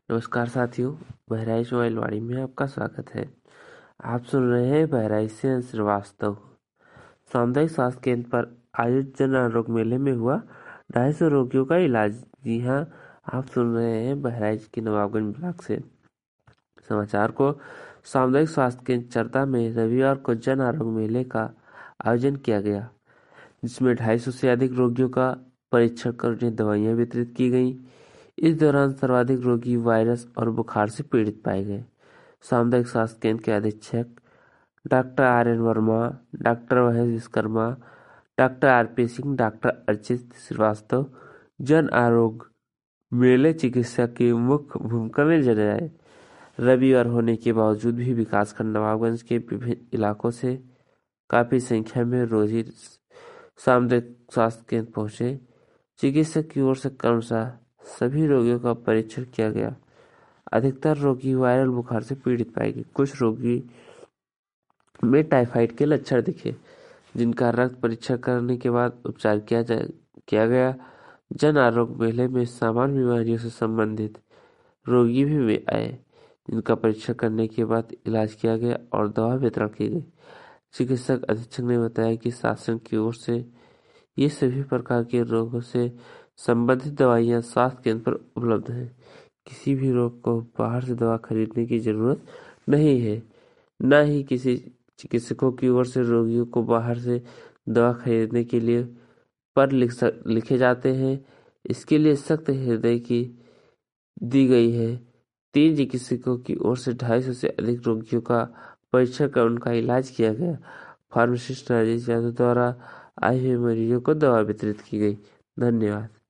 नमस्कार साथियों, बहराइच मोबाइलवाड़ी में आपका स्वागत है। आप सुन रहे हैं बहराइच से अंश श्रीवास्तव। सामुदायिक स्वास्थ्य केंद्र पर आयोजित जन आरोग्य मेले में हुआ 250 रोगियों का इलाज। जी हाँ, आप सुन रहे हैं बहराइच की नवाबगंज ब्लॉक से समाचार को। सामुदायिक स्वास्थ्य केंद्र चरता में रविवार को जन आरोग्य मेले का आयोजन किया गया, जिसमें 250 से अधिक रोगियों का परीक्षण कर उन्हें दवाइयाँ वितरित की गईं। इस दौरान सर्वाधिक रोगी वायरस और बुखार से पीड़ित पाए गए। सामुदायिक स्वास्थ्य केंद्र के अधीक्षक doctor R N. Verma, doctor Mahesh Vishwakarma, doctor R P. Singh, doctor Archit Srivastava जन आरोग्य मेले चिकित्सा की मुख्य भूमिका में नजर आए। रविवार होने के बावजूद भी विकासखंड नवाबगंज के विभिन्न इलाकों से काफी संख्या में रोगी सामुदायिक स्वास्थ्य केंद्र पहुंचे। चिकित्सक की ओर से क्रमशः सभी रोगियों का परीक्षण किया गया। अधिकतर रोगी वायरल बुखार से पीड़ित पाए गए। कुछ रोगी में टाइफाइड के लक्षण दिखे, जिनका रक्त परीक्षण करने के बाद उपचार किया गया। जन आरोग्य मेले में सामान्य बीमारियों से संबंधित रोगी भी आए, जिनका परीक्षण करने के बाद इलाज किया गया और दवा वितरण की गई। चिकित्सक अधीक्षक ने बताया कि शासन की ओर से ये सभी प्रकार के रोगों से संबंधित दवाइयाँ स्वास्थ्य केंद्र पर उपलब्ध हैं। किसी भी रोग को बाहर से दवा खरीदने की जरूरत नहीं है। न ही किसी चिकित्सकों की ओर से रोगियों को बाहर से दवा खरीदने के लिए पर लिखे जाते हैं। इसके लिए सख्त हृदय की दी गई है। 3 चिकित्सकों की ओर से 250 से अधिक रोगियों का परीक्षण कर उनका इलाज किया गया। फार्मासिस्ट राजेश यादव द्वारा आए हुए मरीजों को दवा वितरित की गई। धन्यवाद।